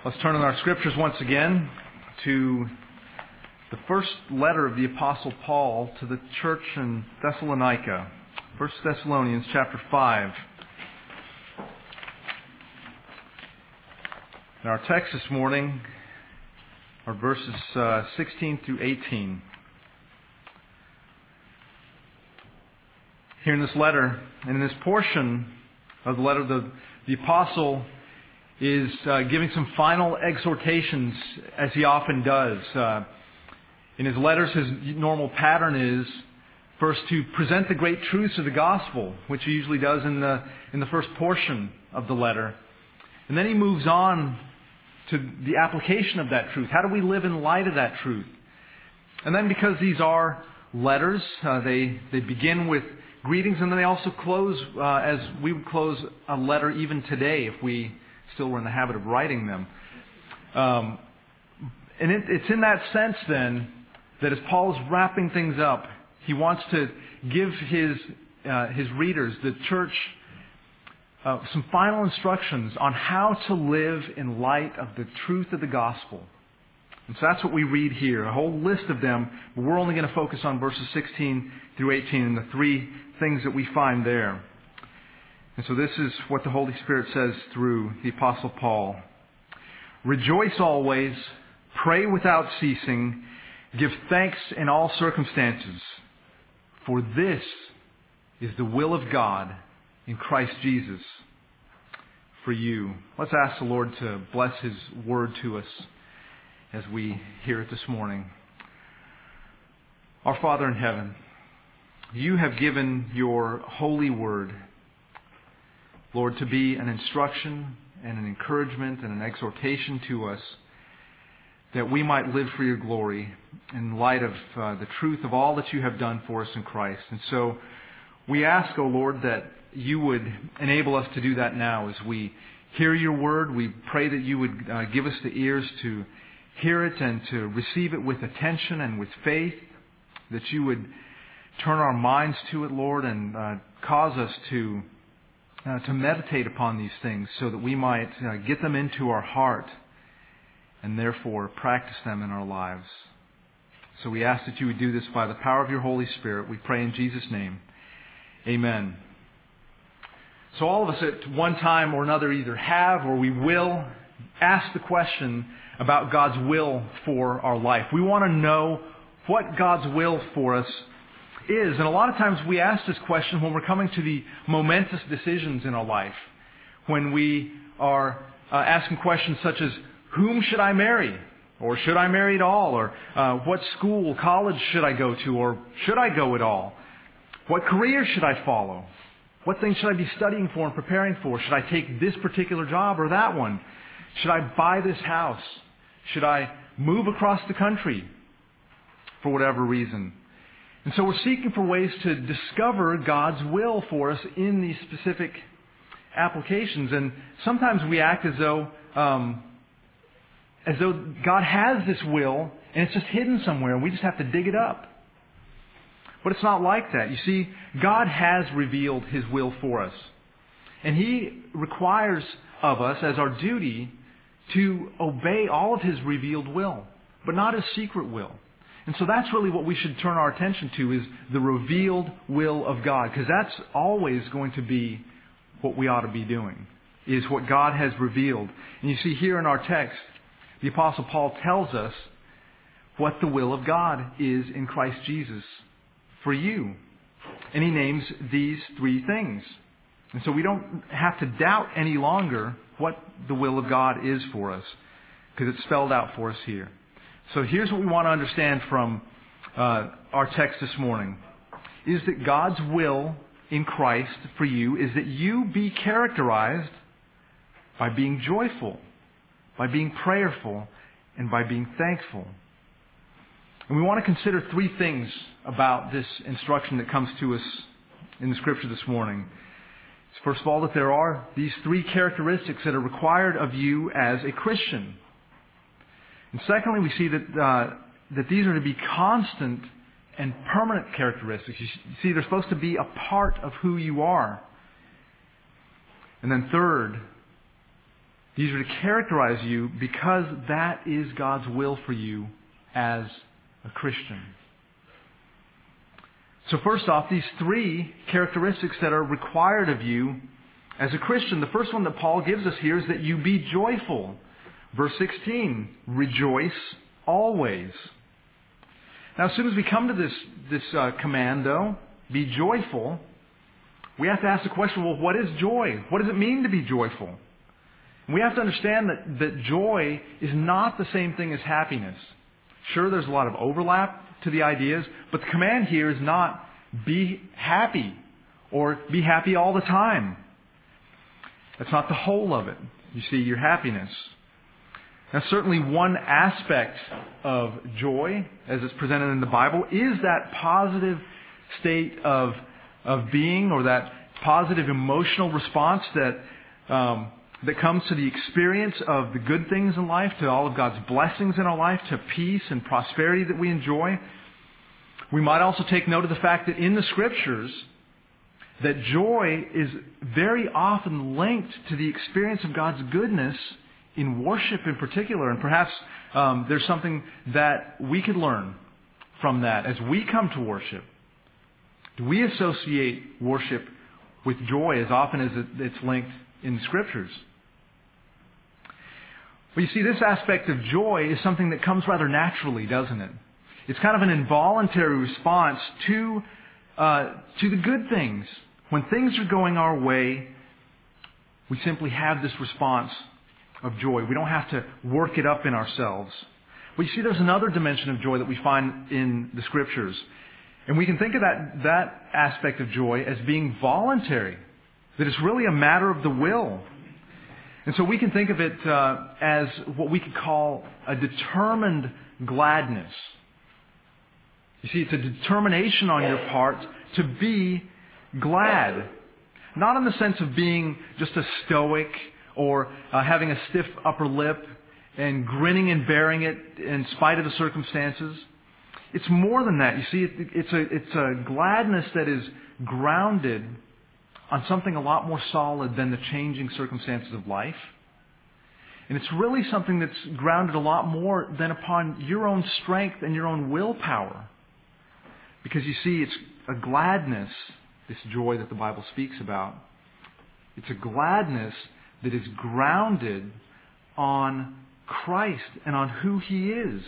Let's turn in our scriptures once again to the first letter of the Apostle Paul to the church in Thessalonica. 1 Thessalonians chapter 5. And our text this morning are verses 16 through 18. Here in this letter, and in this portion of the letter, the Apostle is giving some final exhortations, as he often does. In his letters, his normal pattern is first to present the great truths of the gospel, which he usually does in the first portion of the letter. And then he moves on to the application of that truth. How do we live in light of that truth? And then, because these are letters, they begin with greetings, and then they also close as we would close a letter even today if we still were in the habit of writing them. And it's in that sense then that as Paul is wrapping things up, he wants to give his readers, the church, some final instructions on how to live in light of the truth of the gospel. And so that's what we read here, a whole list of them, but we're only going to focus on verses 16 through 18 and the three things that we find there. And so this is what the Holy Spirit says through the Apostle Paul. Rejoice always, pray without ceasing, give thanks in all circumstances, for this is the will of God in Christ Jesus for you. Let's ask the Lord to bless His word to us as we hear it this morning. Our Father in heaven, You have given Your holy word, Lord, to be an instruction and an encouragement and an exhortation to us, that we might live for Your glory in light of the truth of all that You have done for us in Christ. And so we ask, O Lord, that You would enable us to do that now as we hear Your word. We pray that You would give us the ears to hear it and to receive it with attention and with faith, that You would turn our minds to it, Lord, and cause us to meditate upon these things so that we might get them into our heart and therefore practice them in our lives. So we ask that You would do this by the power of Your Holy Spirit. We pray in Jesus' name. Amen. So all of us at one time or another either have or we will ask the question about God's will for our life. We want to know what God's will for us is. And a lot of times we ask this question when we're coming to the momentous decisions in our life. When we are asking questions such as, whom should I marry? Or should I marry at all? Or what school, college should I go to? Or should I go at all? What career should I follow? What things should I be studying for and preparing for? Should I take this particular job or that one? Should I buy this house? Should I move across the country for whatever reason? And so we're seeking for ways to discover God's will for us in these specific applications. And sometimes we act as though God has this will and it's just hidden somewhere and we just have to dig it up. But it's not like that. You see, God has revealed His will for us. And He requires of us as our duty to obey all of His revealed will, but not His secret will. And so that's really what we should turn our attention to, is the revealed will of God. Because that's always going to be what we ought to be doing, is what God has revealed. And you see here in our text, the Apostle Paul tells us what the will of God is in Christ Jesus for you. And he names these three things. And so we don't have to doubt any longer what the will of God is for us, because it's spelled out for us here. So here's what we want to understand from our text this morning, is that God's will in Christ for you is that you be characterized by being joyful, by being prayerful, and by being thankful. And we want to consider three things about this instruction that comes to us in the Scripture this morning. First of all, that there are these three characteristics that are required of you as a Christian. And secondly, we see that these are to be constant and permanent characteristics. You see, they're supposed to be a part of who you are. And then third, These are to characterize you because that is God's will for you as a Christian. So first off, these three characteristics that are required of you as a Christian. The first one that Paul gives us here is that you be joyful. Verse 16, rejoice always. Now, as soon as we come to this command, though, be joyful, we have to ask the question, well, what is joy? What does it mean to be joyful? And we have to understand that joy is not the same thing as happiness. Sure, there's a lot of overlap to the ideas, but the command here is not be happy or be happy all the time. That's not the whole of it. You see, your happiness. Now, certainly one aspect of joy, as it's presented in the Bible, is that positive state of being, or that positive emotional response that comes to the experience of the good things in life, to all of God's blessings in our life, to peace and prosperity that we enjoy. We might also take note of the fact that in the Scriptures, that joy is very often linked to the experience of God's goodness in worship in particular. And perhaps there's something that we could learn from that as we come to worship. Do we associate worship with joy as often as it's linked in the Scriptures? Well, you see, this aspect of joy is something that comes rather naturally, doesn't it? It's kind of an involuntary response to the good things. When things are going our way, we simply have this response of joy. We don't have to work it up in ourselves. But you see, there's another dimension of joy that we find in the Scriptures. And we can think of that aspect of joy as being voluntary. That it's really a matter of the will. And so we can think of it as what we could call a determined gladness. You see, it's a determination on your part to be glad. Not in the sense of being just a stoic or having a stiff upper lip and grinning and bearing it in spite of the circumstances. It's more than that. You see, it's a gladness that is grounded on something a lot more solid than the changing circumstances of life. And it's really something that's grounded a lot more than upon your own strength and your own willpower. Because you see, it's a gladness, this joy that the Bible speaks about. It's a gladness that is grounded on Christ and on who He is.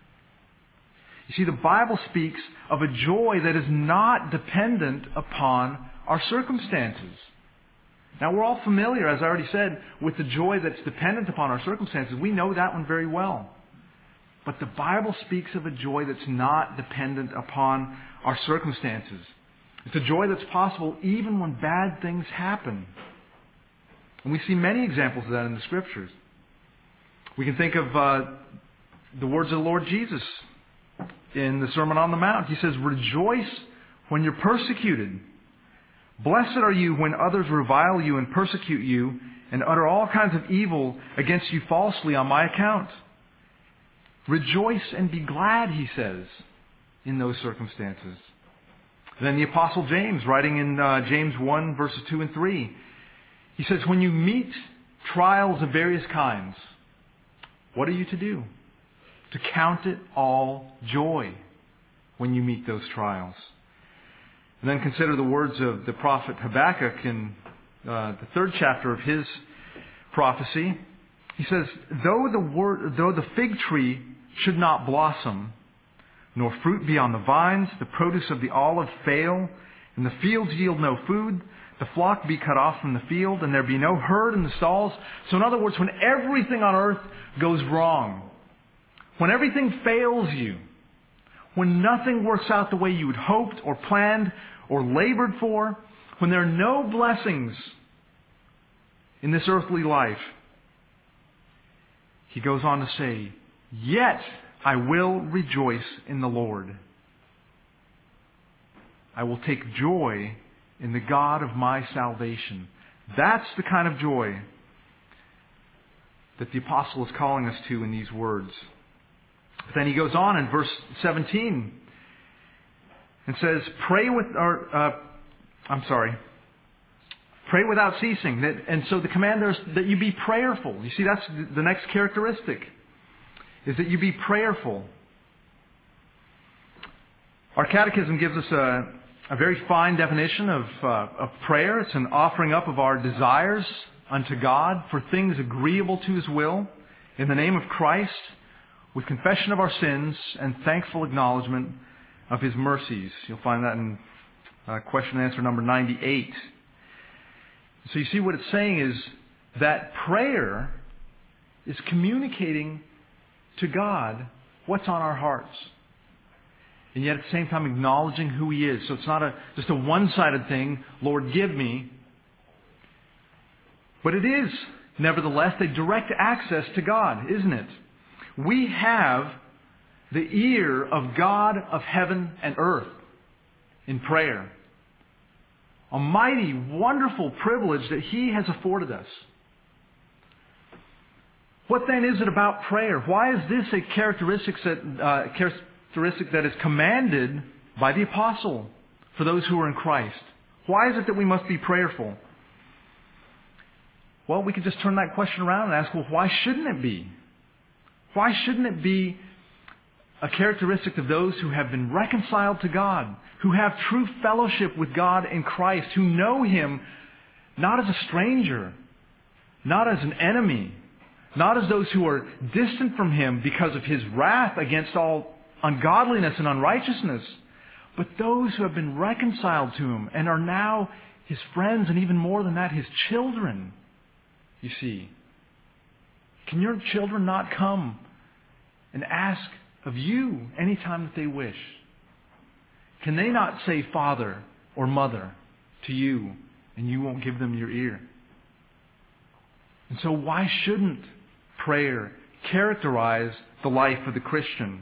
You see, the Bible speaks of a joy that is not dependent upon our circumstances. Now, we're all familiar, as I already said, with the joy that's dependent upon our circumstances. We know that one very well. But the Bible speaks of a joy that's not dependent upon our circumstances. It's a joy that's possible even when bad things happen. And we see many examples of that in the Scriptures. We can think of the words of the Lord Jesus in the Sermon on the Mount. He says, "Rejoice when you're persecuted. Blessed are you when others revile you and persecute you and utter all kinds of evil against you falsely on my account. Rejoice and be glad," he says, in those circumstances. Then the Apostle James, writing in James 1, verses 2 and 3, he says, "When you meet trials of various kinds, what are you to do? To count it all joy when you meet those trials." And then consider the words of the prophet Habakkuk in the 3rd chapter of his prophecy. He says, though the fig tree should not blossom, nor fruit be on the vines, the produce of the olive fail, and the fields yield no food, the flock be cut off from the field, and there be no herd in the stalls." So in other words, when everything on earth goes wrong, when everything fails you, when nothing works out the way you had hoped or planned or labored for, when there are no blessings in this earthly life, he goes on to say, "Yet I will rejoice in the Lord. I will take joy in the God of my salvation." That's the kind of joy that the apostle is calling us to in these words. But then he goes on in verse 17 and says, Pray without ceasing. And so the command there is that you be prayerful. You see, that's the next characteristic, is that you be prayerful. Our catechism gives us a very fine definition of prayer. It's an offering up of our desires unto God for things agreeable to His will in the name of Christ, with confession of our sins and thankful acknowledgement of His mercies. You'll find that in question and answer number 98. So you see what it's saying is that prayer is communicating to God what's on our hearts. And yet at the same time acknowledging who He is. So it's not just a one-sided thing, Lord, give me. But it is, nevertheless, a direct access to God, isn't it? We have the ear of God of heaven and earth in prayer. A mighty, wonderful privilege that He has afforded us. What then is it about prayer? Why is this a characteristic that is commanded by the apostle for those who are in Christ? Why is it that we must be prayerful? Well, we could just turn that question around and ask, well, why shouldn't it be? Why shouldn't it be a characteristic of those who have been reconciled to God, who have true fellowship with God in Christ, who know Him not as a stranger, not as an enemy, not as those who are distant from Him because of His wrath against all ungodliness and unrighteousness, but those who have been reconciled to Him and are now His friends, and even more than that, His children, you see. Can your children not come and ask of you anytime that they wish? Can they not say Father or Mother to you and you won't give them your ear? And so why shouldn't prayer characterize the life of the Christian?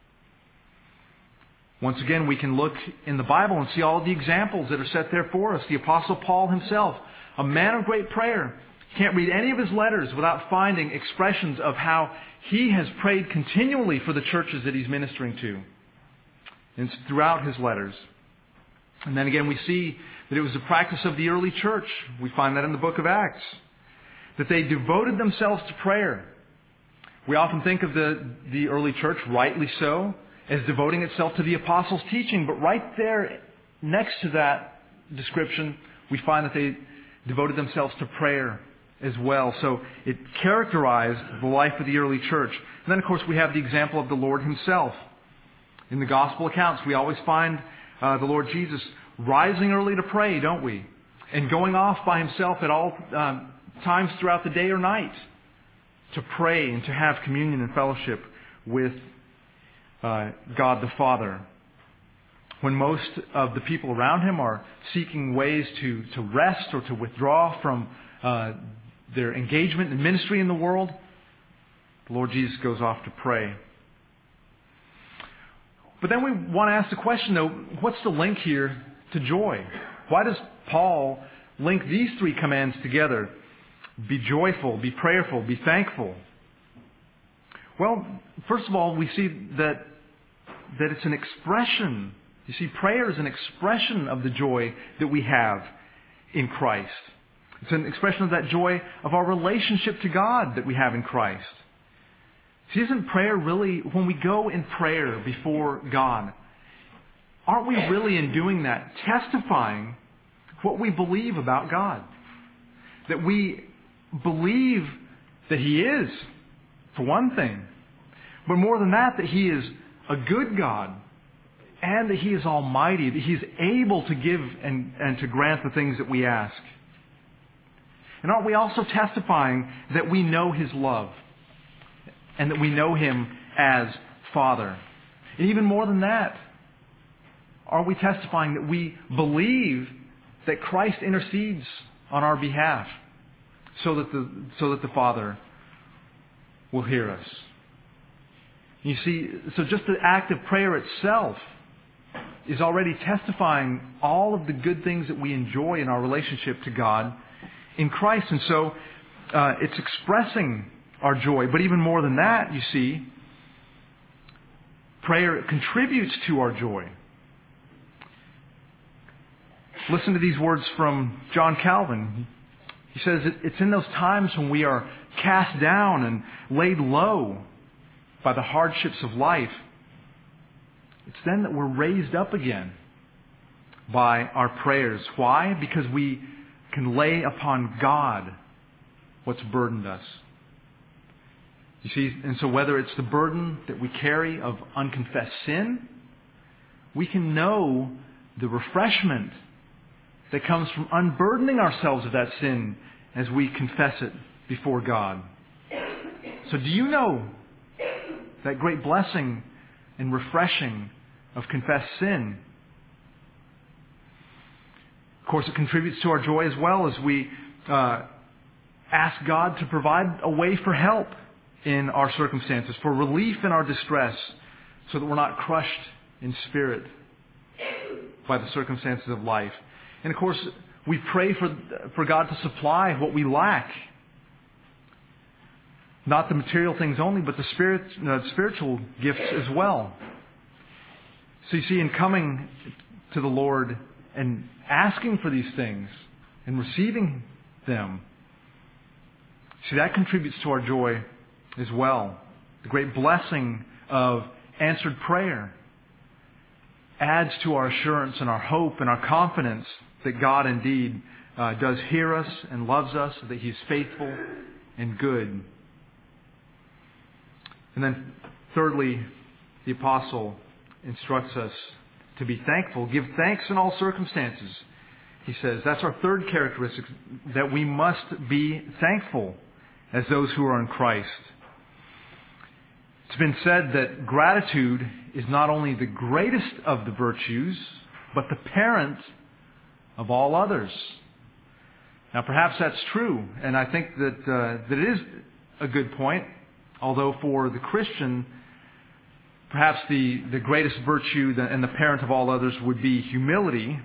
Once again, we can look in the Bible and see all the examples that are set there for us. The Apostle Paul himself, a man of great prayer. You can't read any of his letters without finding expressions of how he has prayed continually for the churches that he's ministering to. And it's throughout his letters. And then again, we see that it was the practice of the early church. We find that in the book of Acts. That they devoted themselves to prayer. We often think of the early church, rightly so, as devoting itself to the apostles' teaching. But right there, next to that description, we find that they devoted themselves to prayer as well. So it characterized the life of the early church. And then, of course, we have the example of the Lord Himself. In the gospel accounts, we always find the Lord Jesus rising early to pray, don't we? And going off by Himself at all times throughout the day or night to pray and to have communion and fellowship with God the Father. When most of the people around Him are seeking ways to rest or to withdraw from their engagement and ministry in the world, the Lord Jesus goes off to pray. But then we want to ask the question, though, what's the link here to joy? Why does Paul link these three commands together? Be joyful, be prayerful, be thankful. Well, first of all, we see that it's an expression. You see, prayer is an expression of the joy that we have in Christ. It's an expression of that joy of our relationship to God that we have in Christ. See, isn't prayer really, when we go in prayer before God, aren't we really in doing that testifying what we believe about God? That we believe that He is, for one thing. But more than that He is a good God. And that He is almighty. That He is able to give and to grant the things that we ask. And aren't we also testifying that we know His love? And that we know Him as Father? And even more than that, are we testifying that we believe that Christ intercedes on our behalf so that the Father will hear us? You see, so just the act of prayer itself is already testifying all of the good things that we enjoy in our relationship to God in Christ. And so it's expressing our joy. But even more than that, you see, prayer contributes to our joy. Listen to these words from John Calvin. He says it's in those times when we are cast down and laid low by the hardships of life, it's then that we're raised up again by our prayers. Why? Because we can lay upon God what's burdened us. You see, and so whether it's the burden that we carry of unconfessed sin, we can know the refreshment that comes from unburdening ourselves of that sin as we confess it before God. So do you know that great blessing and refreshing of confessed sin? Of course, it contributes to our joy as well as we ask God to provide a way for help in our circumstances, for relief in our distress, so that we're not crushed in spirit by the circumstances of life. And of course, we pray for God to supply what we lack. Not the material things only, but the spiritual gifts as well. So you see, in coming to the Lord and asking for these things and receiving them, see, that contributes to our joy as well. The great blessing of answered prayer adds to our assurance and our hope and our confidence that God indeed does hear us and loves us, that He's faithful and good. And then thirdly, the apostle instructs us to be thankful. Give thanks in all circumstances, he says. That's our third characteristic, that we must be thankful as those who are in Christ. It's been said that gratitude is not only the greatest of the virtues, but the parent of all others. Now, perhaps that's true, and I think that it is a good point. Although for the Christian, perhaps the greatest virtue and the parent of all others would be humility.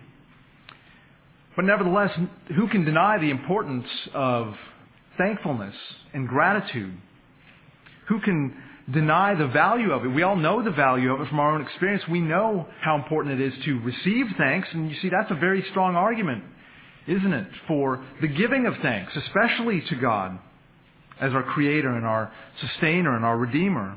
But nevertheless, who can deny the importance of thankfulness and gratitude? Who can deny the value of it? We all know the value of it from our own experience. We know how important it is to receive thanks. And you see, that's a very strong argument, isn't it, for the giving of thanks, especially to God as our Creator and our Sustainer and our Redeemer.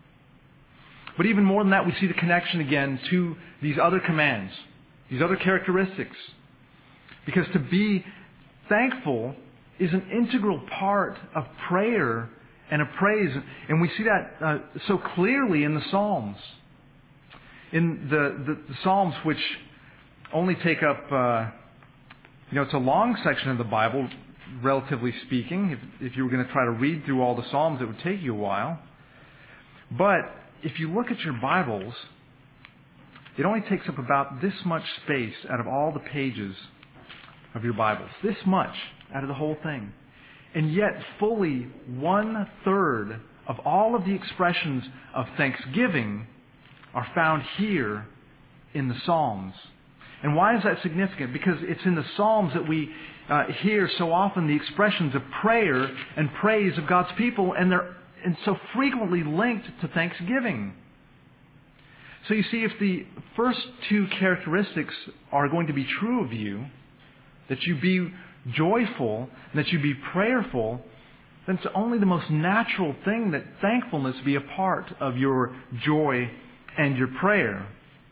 But even more than that, we see the connection again to these other commands, these other characteristics. Because to be thankful is an integral part of prayer and of praise. And we see that so clearly in the Psalms. In the Psalms, which only take up, it's a long section of the Bible, relatively speaking. If you were going to try to read through all the Psalms, it would take you a while. But if you look at your Bibles, it only takes up about this much space out of all the pages of your Bibles. This much out of the whole thing. And yet fully 1/3 of all of the expressions of thanksgiving are found here in the Psalms. And why is that significant? Because it's in the Psalms that we hear so often the expressions of prayer and praise of God's people, and they're so frequently linked to thanksgiving. So you see, if the first two characteristics are going to be true of you, that you be joyful, and that you be prayerful, then it's only the most natural thing that thankfulness be a part of your joy and your prayer.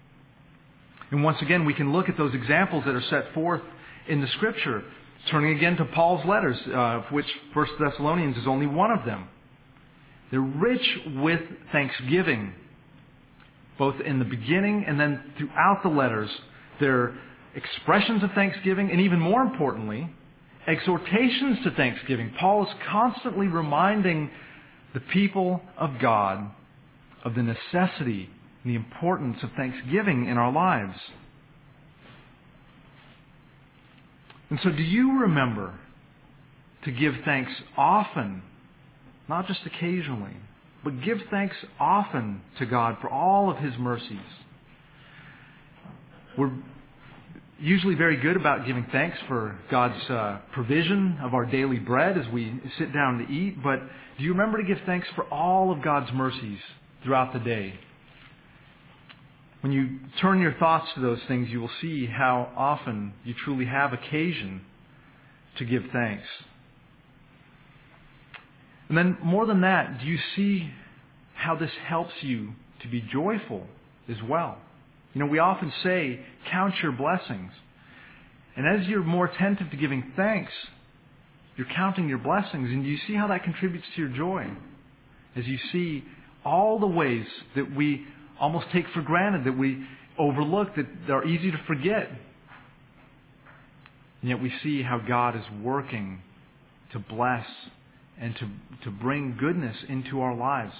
And once again, we can look at those examples that are set forth in the Scripture. Turning again to Paul's letters, of which 1 Thessalonians is only one of them. They're rich with thanksgiving, both in the beginning and then throughout the letters. They're expressions of thanksgiving, and even more importantly, exhortations to thanksgiving. Paul is constantly reminding the people of God of the necessity and the importance of thanksgiving in our lives. And so do you remember to give thanks often, not just occasionally, but give thanks often to God for all of His mercies? We're usually very good about giving thanks for God's provision of our daily bread as we sit down to eat, but do you remember to give thanks for all of God's mercies throughout the day? When you turn your thoughts to those things, you will see how often you truly have occasion to give thanks. And then more than that, do you see how this helps you to be joyful as well? You know, we often say, count your blessings. And as you're more attentive to giving thanks, you're counting your blessings. And do you see how that contributes to your joy? As you see all the ways that we almost take for granted, that we overlook, that are easy to forget. And yet we see how God is working to bless and to bring goodness into our lives.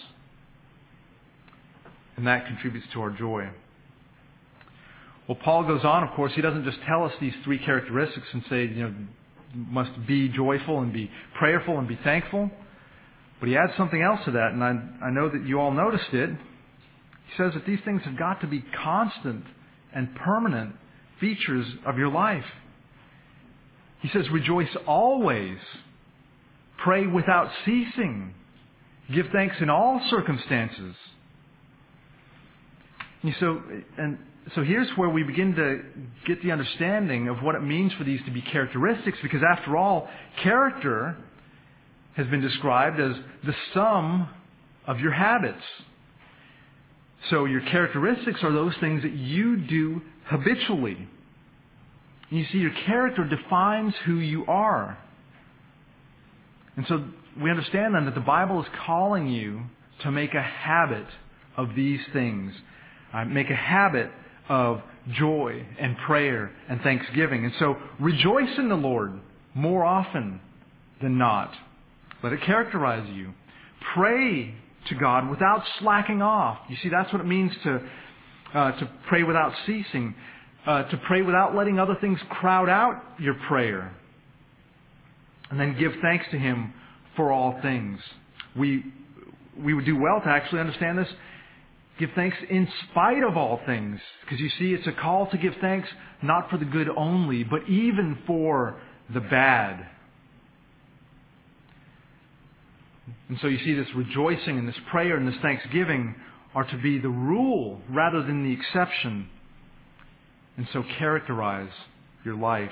And that contributes to our joy. Well, Paul goes on, of course. He doesn't just tell us these three characteristics and say, you must be joyful and be prayerful and be thankful. But he adds something else to that, and I know that you all noticed it. He says that these things have got to be constant and permanent features of your life. He says, rejoice always, pray without ceasing, give thanks in all circumstances. So here's where we begin to get the understanding of what it means for these to be characteristics, because after all, character has been described as the sum of your habits. So your characteristics are those things that you do habitually. And you see, your character defines who you are. And so we understand then that the Bible is calling you to make a habit of these things. Make a habit of joy and prayer and thanksgiving. And so rejoice in the Lord more often than not. Let it characterize you. Pray to God without slacking off. You see, that's what it means to pray without ceasing. To pray without letting other things crowd out your prayer. And then give thanks to Him for all things. We would do well to actually understand this. Give thanks in spite of all things. Because you see, it's a call to give thanks not for the good only, but even for the bad. And so you see, this rejoicing and this prayer and this thanksgiving are to be the rule rather than the exception. And so characterize your life.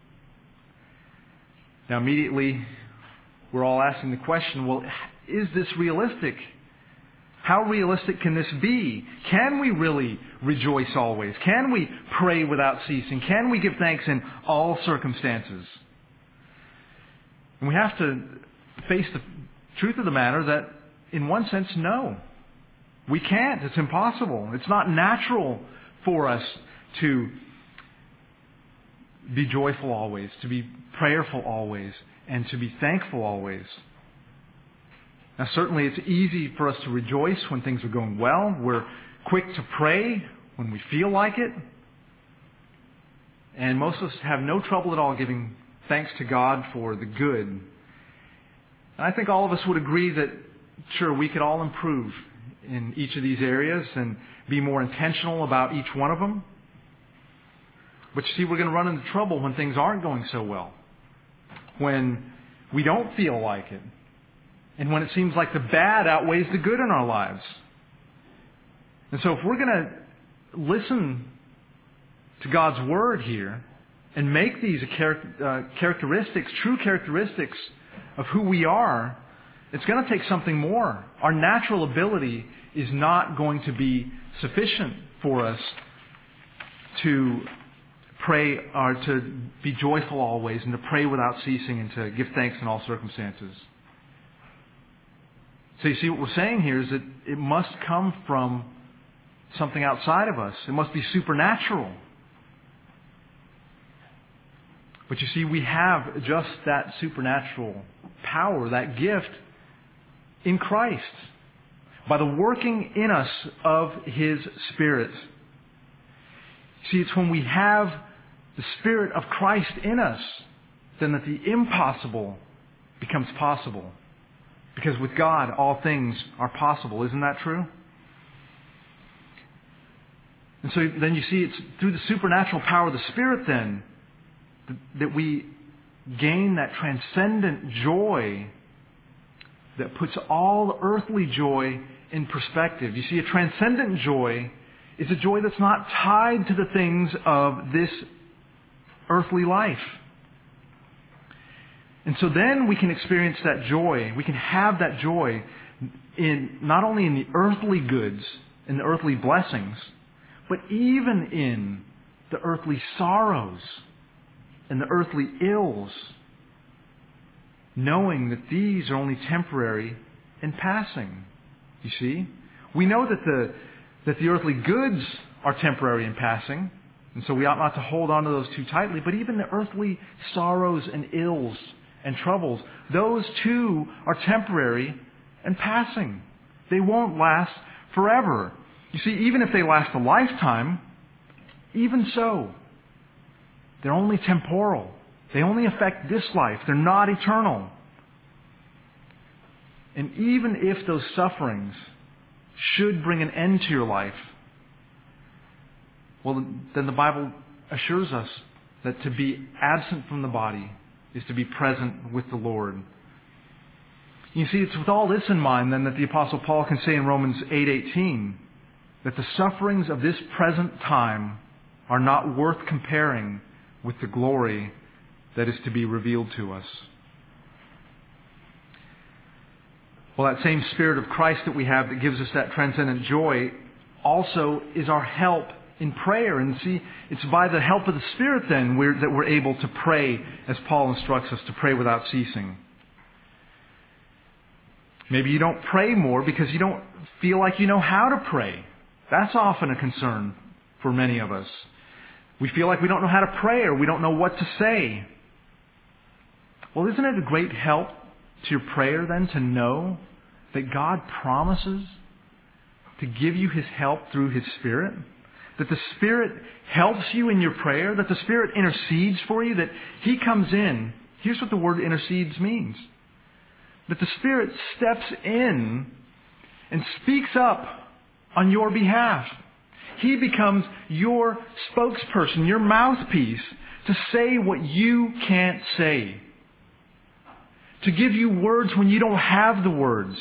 Now immediately, we're all asking the question, well, is this realistic? How realistic can this be? Can we really rejoice always? Can we pray without ceasing? Can we give thanks in all circumstances? And we have to face the truth of the matter that, in one sense, no. We can't. It's impossible. It's not natural for us to be joyful always, to be prayerful always, and to be thankful always. Now, certainly it's easy for us to rejoice when things are going well. We're quick to pray when we feel like it. And most of us have no trouble at all giving thanks to God for the good. And I think all of us would agree that, sure, we could all improve in each of these areas and be more intentional about each one of them. But you see, we're going to run into trouble when things aren't going so well. When we don't feel like it. And when it seems like the bad outweighs the good in our lives. And so if we're going to listen to God's Word here and make these characteristics, true characteristics of who we are, it's going to take something more. Our natural ability is not going to be sufficient for us to pray or to be joyful always and to pray without ceasing and to give thanks in all circumstances. So you see, what we're saying here is that it must come from something outside of us. It must be supernatural. But you see, we have just that supernatural power, that gift in Christ, by the working in us of His Spirit. See, it's when we have the Spirit of Christ in us, then that the impossible becomes possible. Because with God, all things are possible. Isn't that true? And so then you see, it's through the supernatural power of the Spirit then that we gain that transcendent joy that puts all earthly joy in perspective. You see, a transcendent joy is a joy that's not tied to the things of this earthly life. And so then we can experience that joy. We can have that joy in not only in the earthly goods and the earthly blessings, but even in the earthly sorrows and the earthly ills, knowing that these are only temporary and passing. You see? We know that the earthly goods are temporary and passing, and so we ought not to hold on to those too tightly, but even the earthly sorrows and ills and troubles, those too are temporary and passing. They won't last forever. You see, even if they last a lifetime, even so, they're only temporal. They only affect this life. They're not eternal. And even if those sufferings should bring an end to your life, well, then the Bible assures us that to be absent from the body is to be present with the Lord. You see, it's with all this in mind then that the Apostle Paul can say in Romans 8:18 that the sufferings of this present time are not worth comparing with the glory that is to be revealed to us. Well, that same Spirit of Christ that we have that gives us that transcendent joy also is our help in prayer. And see, it's by the help of the Spirit then that we're able to pray as Paul instructs us to pray without ceasing. Maybe you don't pray more because you don't feel like you know how to pray. That's often a concern for many of us. We feel like we don't know how to pray or we don't know what to say. Well, isn't it a great help to your prayer then to know that God promises to give you His help through His Spirit? That the Spirit helps you in your prayer? That the Spirit intercedes for you? That He comes in. Here's what the word intercedes means. That the Spirit steps in and speaks up on your behalf. He becomes your spokesperson, your mouthpiece, to say what you can't say. To give you words when you don't have the words.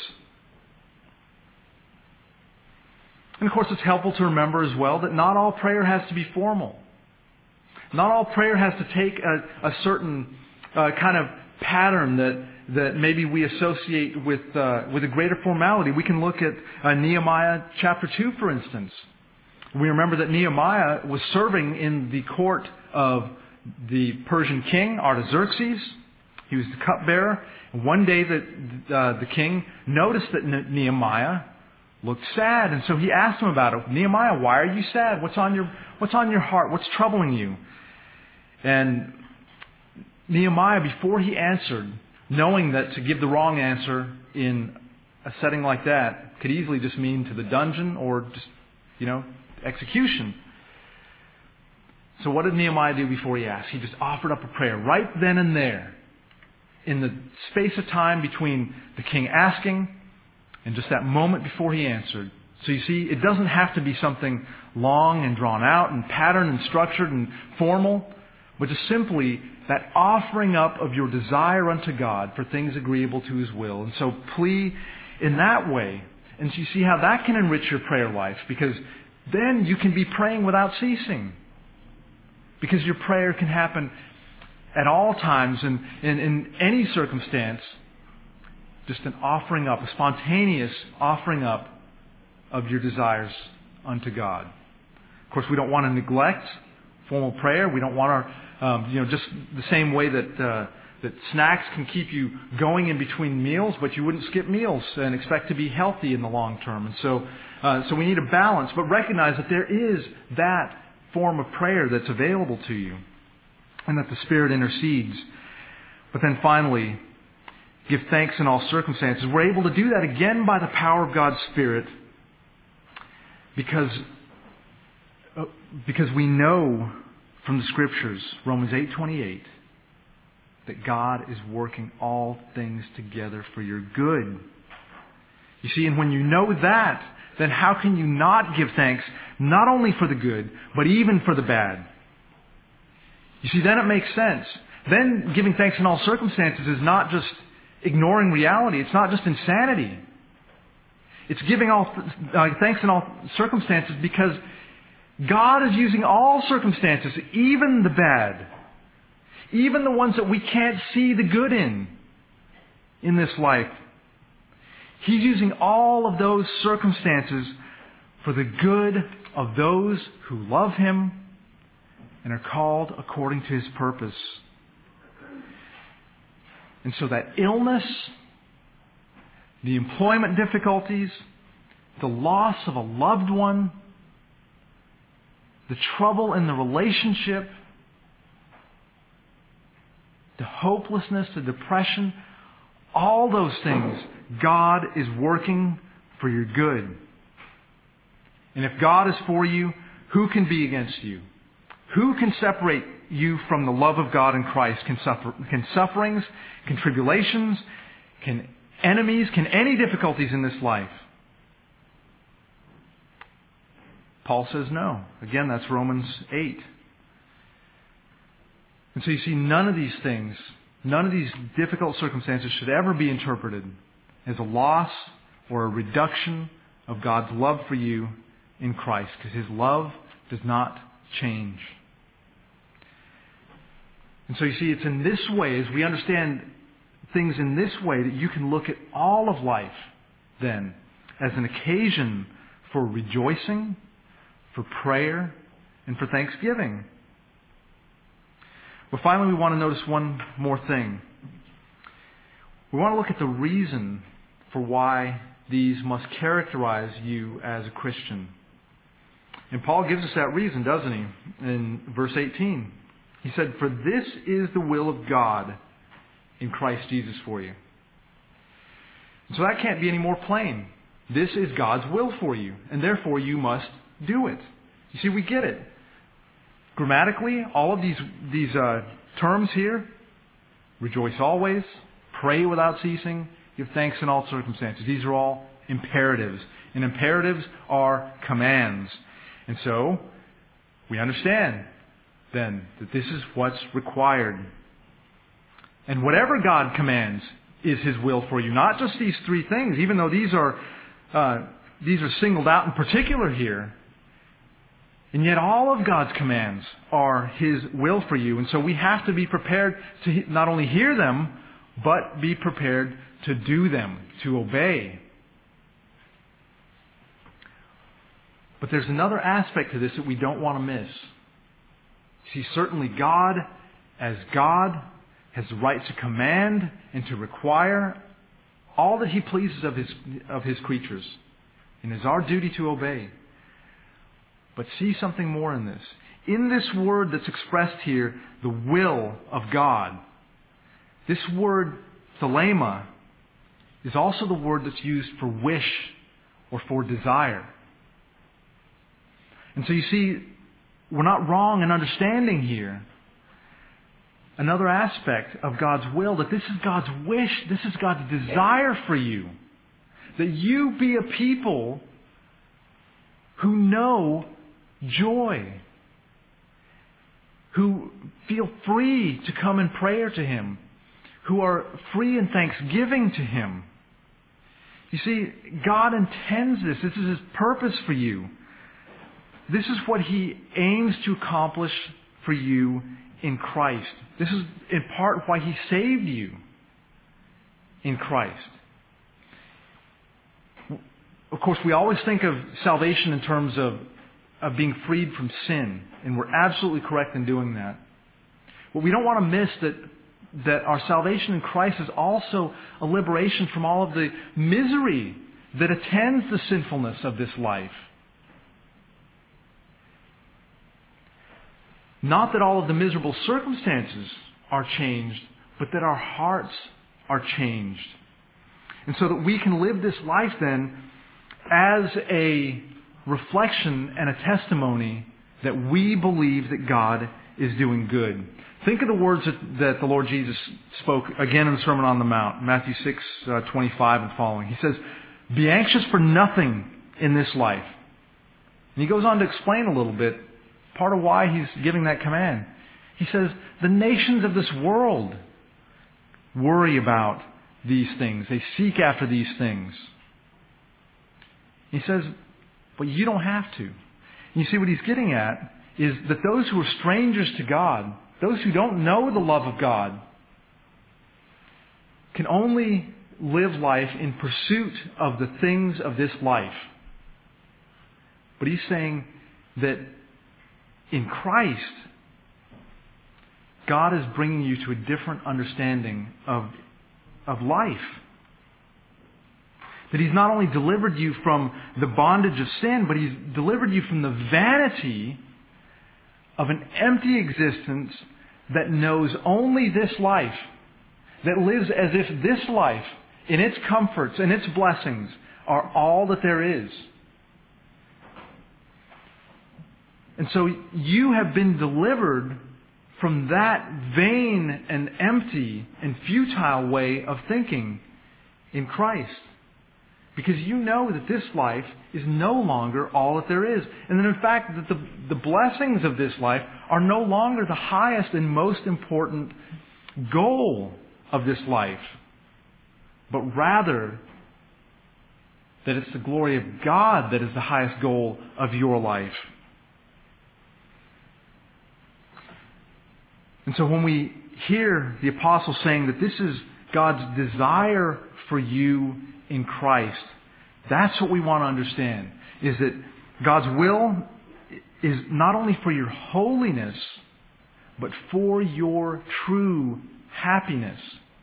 And of course it's helpful to remember as well that not all prayer has to be formal. Not all prayer has to take a certain kind of pattern that maybe we associate with a greater formality. We can look at Nehemiah chapter 2, for instance. We remember that Nehemiah was serving in the court of the Persian king, Artaxerxes. He was the cupbearer. And one day the king noticed that Nehemiah looked sad, and so he asked him about it. Nehemiah, why are you sad? What's on your heart? What's troubling you? And Nehemiah, before he answered, knowing that to give the wrong answer in a setting like that could easily just mean to the dungeon or just, execution. So what did Nehemiah do before he asked? He just offered up a prayer right then and there. In the space of time between the king asking and just that moment before he answered. So you see, it doesn't have to be something long and drawn out and patterned and structured and formal, but just simply that offering up of your desire unto God for things agreeable to His will. And so plea in that way. And so you see how that can enrich your prayer life, because then you can be praying without ceasing. Because your prayer can happen at all times and in any circumstance. Just an offering up, a spontaneous offering up of your desires unto God. Of course, we don't want to neglect formal prayer. We don't want our, just the same way that snacks can keep you going in between meals, but you wouldn't skip meals and expect to be healthy in the long term. And so we need a balance, but recognize that there is that form of prayer that's available to you and that the Spirit intercedes. But then finally, give thanks in all circumstances. We're able to do that again by the power of God's Spirit because we know from the Scriptures, Romans 8:28, that God is working all things together for your good. You see, and when you know that, then how can you not give thanks not only for the good, but even for the bad? You see, then it makes sense. Then giving thanks in all circumstances is not just ignoring reality. It's not just insanity. It's giving all thanks in all circumstances because God is using all circumstances, even the bad, even the ones that we can't see the good in this life. He's using all of those circumstances for the good of those who love Him and are called according to His purpose. And so that illness, the employment difficulties, the loss of a loved one, the trouble in the relationship, the hopelessness, the depression, all those things, God is working for your good. And if God is for you, who can be against you? Who can separate you from the love of God in Christ? Can sufferings, can tribulations, can enemies, can any difficulties in this life? Paul says no. Again, that's Romans 8. And so you see, none of these things, none of these difficult circumstances should ever be interpreted as a loss or a reduction of God's love for you in Christ, because His love does not change. And so you see, it's in this way, as we understand things in this way, that you can look at all of life then as an occasion for rejoicing, for prayer, and for thanksgiving. But finally, we want to notice one more thing. We want to look at the reason for why these must characterize you as a Christian. And Paul gives us that reason, doesn't he? In verse 18. He said, "For this is the will of God in Christ Jesus for you." And so that can't be any more plain. This is God's will for you, and therefore you must do it. You see, we get it. Grammatically, all of these terms here, rejoice always, pray without ceasing, give thanks in all circumstances. These are all imperatives. And imperatives are commands. And so, we understand then that this is what's required. And whatever God commands is His will for you. Not just these three things, even though these are singled out in particular here. And yet all of God's commands are His will for you. And so we have to be prepared to not only hear them, but be prepared to do them, to obey. But there's another aspect to this that we don't want to miss. See, certainly God, as God, has the right to command and to require all that He pleases of His creatures. And it's our duty to obey. But see something more in this. In this word that's expressed here, the will of God, this word, thelema, is also the word that's used for wish or for desire. And so you see, we're not wrong in understanding here another aspect of God's will, that this is God's wish, this is God's desire for you. That you be a people who know joy, who feel free to come in prayer to Him, who are free in thanksgiving to Him. You see, God intends this. This is His purpose for you. This is what He aims to accomplish for you in Christ. This is in part why He saved you in Christ. Of course, we always think of salvation in terms of being freed from sin, and we're absolutely correct in doing that. But we don't want to miss that our salvation in Christ is also a liberation from all of the misery that attends the sinfulness of this life. Not that all of the miserable circumstances are changed, but that our hearts are changed. And so that we can live this life then as a reflection and a testimony that we believe that God is doing good. Think of the words that the Lord Jesus spoke again in the Sermon on the Mount, Matthew 6:25 and following. He says, "Be anxious for nothing in this life." And He goes on to explain a little bit part of why He's giving that command. He says, the nations of this world worry about these things. They seek after these things. He says, but you don't have to. You see, what he's getting at is that those who are strangers to God, those who don't know the love of God, can only live life in pursuit of the things of this life. But he's saying that in Christ, God is bringing you to a different understanding of life. That He's not only delivered you from the bondage of sin, but He's delivered you from the vanity of an empty existence that knows only this life, that lives as if this life, in its comforts and its blessings, are all that there is. And so you have been delivered from that vain and empty and futile way of thinking in Christ. Because you know that this life is no longer all that there is. And that in fact, that the blessings of this life are no longer the highest and most important goal of this life. But rather, that it's the glory of God that is the highest goal of your life. And so when we hear the apostle saying that this is God's desire for you in Christ, that's what we want to understand. Is that God's will is not only for your holiness, but for your true happiness.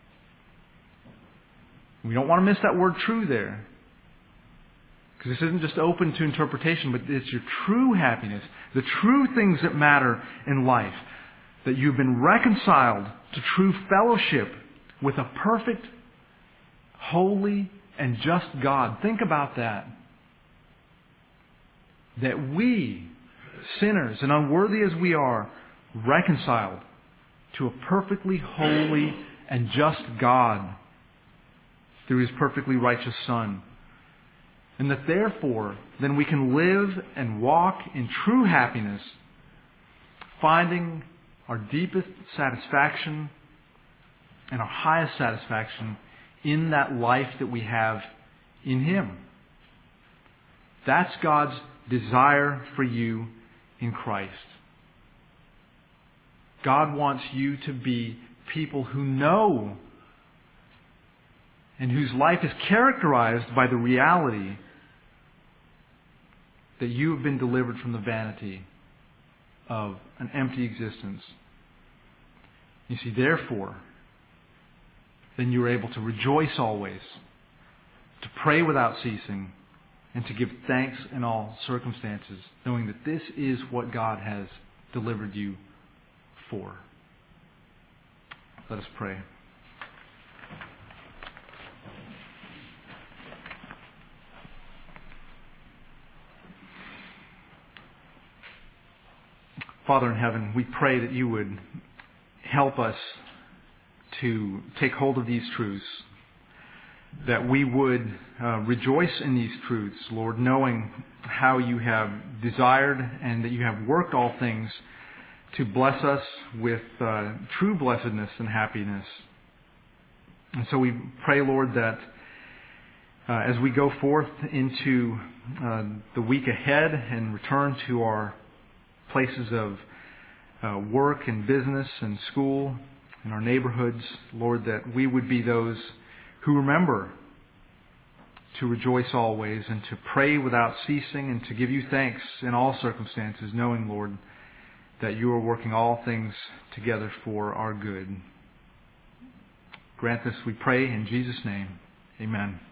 We don't want to miss that word true there. Because this isn't just open to interpretation, but it's your true happiness. The true things that matter in life. That you've been reconciled to true fellowship with a perfect, holy, and just God. Think about that. That we, sinners and unworthy as we are, reconciled to a perfectly holy and just God through His perfectly righteous Son. And that therefore, then we can live and walk in true happiness, finding our deepest satisfaction and our highest satisfaction in that life that we have in Him. That's God's desire for you in Christ. God wants you to be people who know and whose life is characterized by the reality that you have been delivered from the vanity of an empty existence. You see, therefore, then you are able to rejoice always, to pray without ceasing, and to give thanks in all circumstances, knowing that this is what God has delivered you for. Let us pray. Father in heaven, we pray that you would help us to take hold of these truths, that we would rejoice in these truths, Lord, knowing how you have desired and that you have worked all things to bless us with true blessedness and happiness. And so we pray, Lord, that as we go forth into the week ahead and return to our places of work and business and school in our neighborhoods, Lord, that we would be those who remember to rejoice always and to pray without ceasing and to give you thanks in all circumstances, knowing, Lord, that you are working all things together for our good. Grant this, we pray, in Jesus' name. Amen.